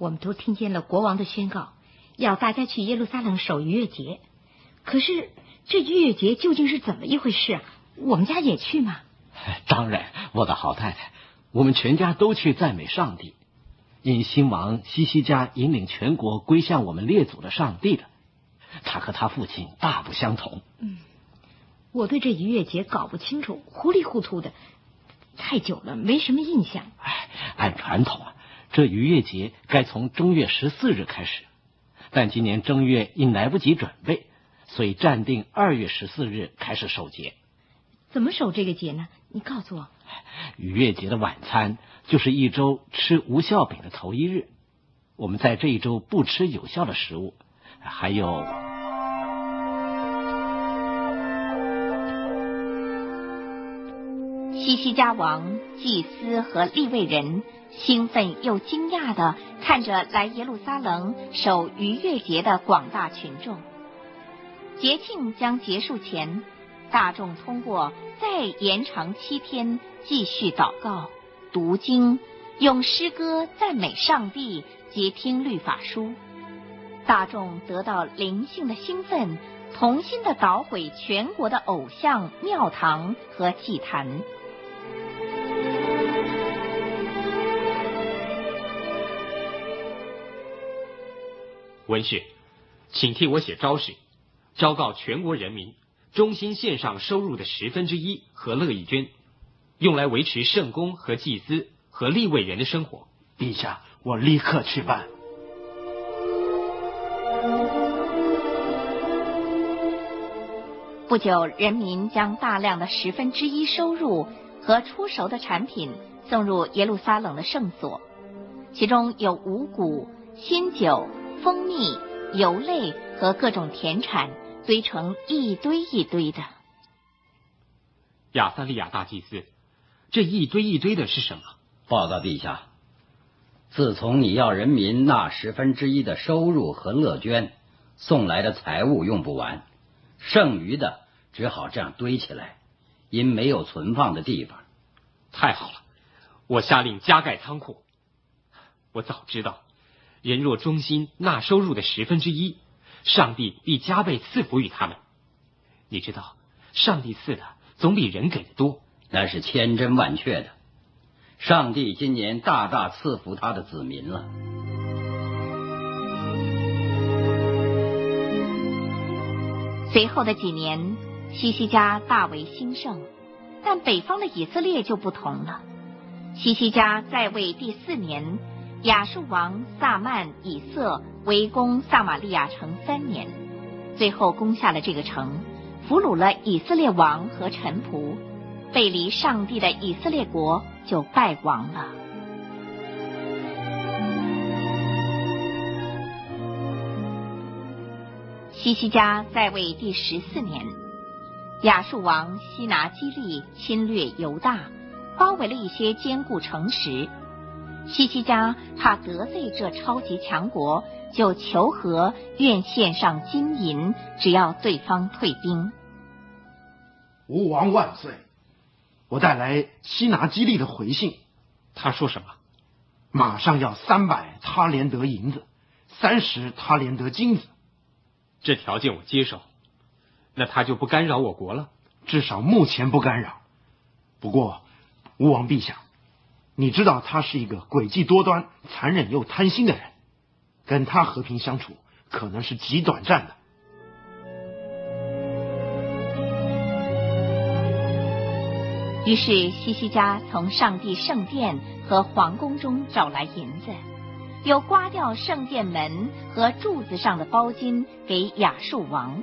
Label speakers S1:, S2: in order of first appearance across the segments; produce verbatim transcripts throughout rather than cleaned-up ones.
S1: 我们都听见了国王的宣告，要大家去耶路撒冷守逾越节。可是这逾越节究竟是怎么一回事啊？我们家也去吗？
S2: 当然，我的好太太，我们全家都去赞美上帝，因新王西西家引领全国归向我们列祖的上帝的，他和他父亲大不相同。
S1: 嗯，我对这逾越节搞不清楚，糊里糊涂的，太久了，没什么印象。
S2: 哎，按传统啊，这逾越节该从正月十四日开始，但今年正月因来不及准备，所以暂定二月十四日开始守节。
S1: 怎么守这个节呢？你告诉我。
S2: 逾越节的晚餐就是一周吃无酵饼的头一日，我们在这一周不吃有效的食物，还有
S3: 西西家王、祭司和利未人兴奋又惊讶地看着来耶路撒冷守逾越节的广大群众。节庆将结束前，大众通过再延长七天继续祷告、读经，用诗歌赞美上帝，接听律法书。大众得到灵性的兴奋，同心地捣毁全国的偶像、庙堂和祭坛。
S4: 文士，请替我写招誓，昭告全国人民，忠心献上收入的十分之一和乐意捐，用来维持圣公和祭司和利未人的生活。
S5: 陛下，我立刻去办。
S3: 不久，人民将大量的十分之一收入和出熟的产品送入耶路撒冷的圣所，其中有五谷、新酒、蜂蜜、油类和各种田产，堆成一堆一堆的。
S4: 亚撒利亚大祭司，这一堆一堆的是什么？
S6: 报告陛下，自从你要人民纳十分之一的收入和乐捐，送来的财物用不完，剩余的只好这样堆起来，因没有存放的地方。
S4: 太好了，我下令加盖仓库。我早知道，人若忠心纳收入的十分之一，上帝必加倍赐福于他们。你知道，上帝赐的总比人给的多，
S6: 那是千真万确的。上帝今年大大赐福他的子民了。
S3: 随后的几年，西西家大为兴盛，但北方的以色列就不同了。西西家在位第四年，亚述王撒曼以色围攻撒玛利亚城三年，最后攻下了这个城，俘虏了以色列王和臣仆，背离上帝的以色列国就败亡了。西西家在位第十四年，亚述王西拿基利侵略犹大，包围了一些坚固城池。西西家怕得罪这超级强国，就求和，愿献上金银，只要对方退兵。
S5: 吾王万岁！我带来西拿基利的回信。
S4: 他说什么？
S5: 马上要三百他连得银子，三十他连得金子。
S4: 这条件我接受，那他就不干扰我国了？
S5: 至少目前不干扰。不过，吾王陛下，你知道他是一个诡计多端、残忍又贪心的人，跟他和平相处可能是极短暂的。
S3: 于是西西家从上帝圣殿和皇宫中找来银子，又刮掉圣殿门和柱子上的包金给亚述王。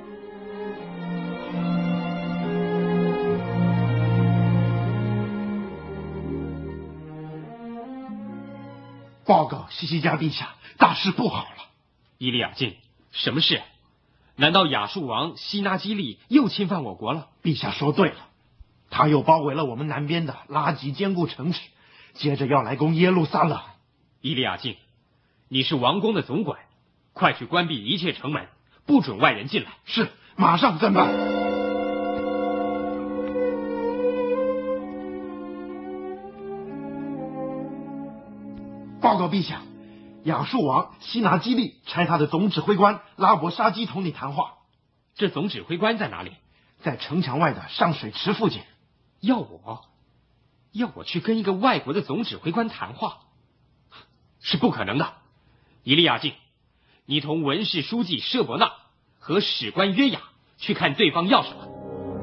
S5: 报告西西家陛下，大事不好了！
S4: 伊利亚敬，什么事？难道亚述王西拿基利又侵犯我国了？
S5: 陛下说对了，他又包围了我们南边的拉吉坚固城池，接着要来攻耶路撒冷。
S4: 伊利亚敬，你是王宫的总管，快去关闭一切城门，不准外人进来。
S5: 是，马上侦办。报告陛下， 亚述王西拿基利差他的总指挥官拉伯沙基同你谈话。
S4: 这总指挥官在哪里？
S5: 在城墙外的上水池附近。
S4: 要我，要我去跟一个外国的总指挥官谈话，是不可能的。以利亚敬，你同文士书记舍伯纳和史官约雅去看对方要什么。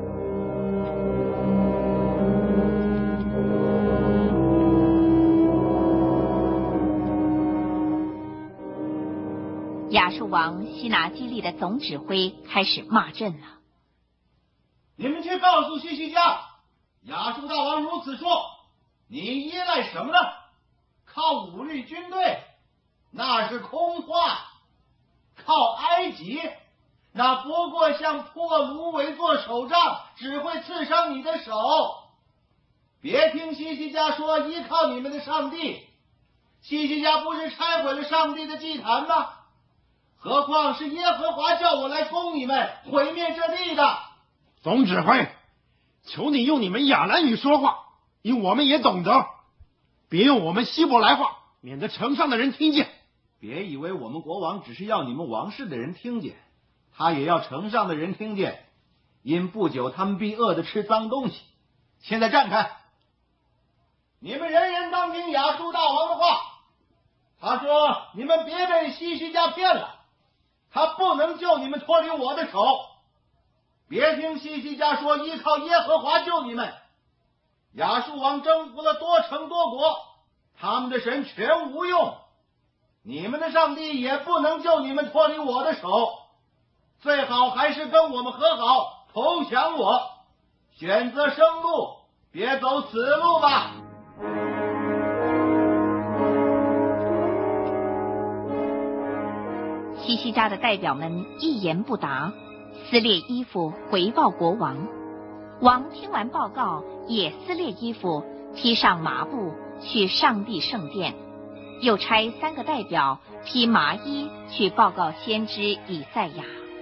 S3: 亚述王西拿基利的总指挥开始骂阵了。
S7: 你们去告诉西西家，亚述大王如此说：你依赖什么呢？靠武力军队，那是空话；靠埃及，那不过像破芦苇做手杖，只会刺伤你的手。别听西西家说依靠你们的上帝，西西家不是拆毁了上帝的祭坛吗？何况是耶和华叫我来攻你们，毁灭这地的。
S5: 总指挥，求你用你们亚兰语说话，因我们也懂得，别用我们希伯来话，免得城上的人听见。
S7: 别以为我们国王只是要你们王室的人听见，他也要城上的人听见，因不久他们必饿得吃脏东西。现在站开，你们人人当听亚述大王的话。他说你们别被西西家骗了，他不能救你们脱离我的手。别听西西家说依靠耶和华救你们。亚述王征服了多城多国，他们的神全无用，你们的上帝也不能救你们脱离我的手。最好还是跟我们和好，投降我，选择生路，别走死路吧。
S3: 西西家的代表们一言不答，撕裂衣服回报国王。王听完报告，也撕裂衣服，披上麻布，去上帝圣殿，又差三个代表披麻衣去报告先知以赛亚。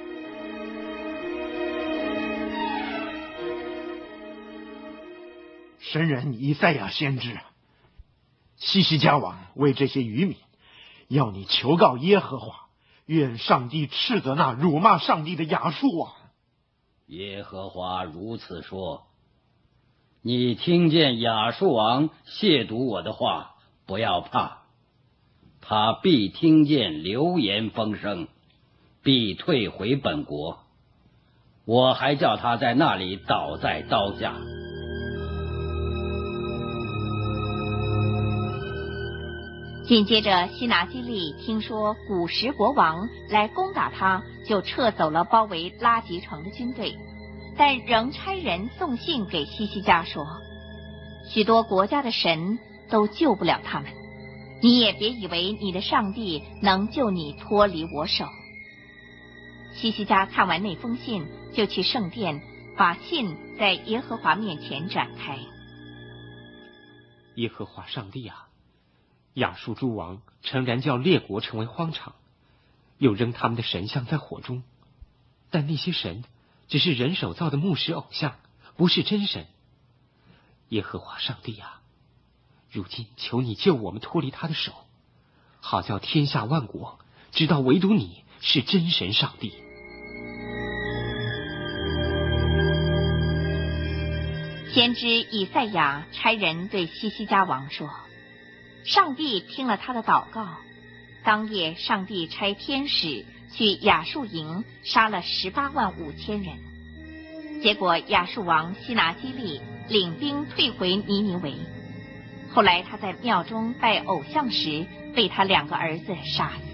S5: 神人以赛亚先知，西西家王为这些渔民，要你求告耶和华，愿上帝斥责那辱骂上帝的亚述王。
S6: 耶和华如此说：你听见亚述王亵渎我的话，不要怕，他必听见流言风声，必退回本国，我还叫他在那里倒在刀下。
S3: 紧接着西拿基利听说古时国王来攻打他，就撤走了包围拉吉城的军队，但仍差人送信给西西家说，许多国家的神都救不了他们，你也别以为你的上帝能救你脱离我手。西西家看完那封信，就去圣殿，把信在耶和华面前展开。
S4: 耶和华上帝啊，亚述诸王诚然叫列国成为荒场，又扔他们的神像在火中，但那些神只是人手造的木石偶像，不是真神。耶和华上帝啊，如今求你救我们脱离他的手，好叫天下万国知道唯独你是真神上帝。
S3: 先知以赛亚差人对西西家王说，上帝听了他的祷告，当夜上帝差天使去亚述营杀了十八万五千人，结果亚述王西拿基利领兵退回尼尼微，后来他在庙中拜偶像时被他两个儿子杀死。